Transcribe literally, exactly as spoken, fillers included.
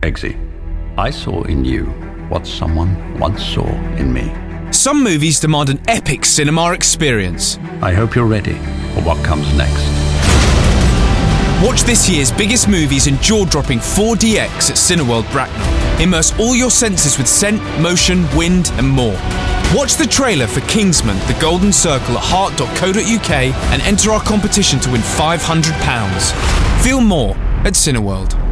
Eggsy, I saw in you what someone once saw in me. Some movies demand an epic cinema experience. I hope you're ready for what comes next. Watch this year's biggest movies in jaw-dropping four D X at Cineworld Bracknell. Immerse all your senses with scent, motion, wind and more. Watch the trailer for Kingsman: The Golden Circle at heart dot co dot uk and enter our competition to win five hundred pounds. Feel more at Cineworld.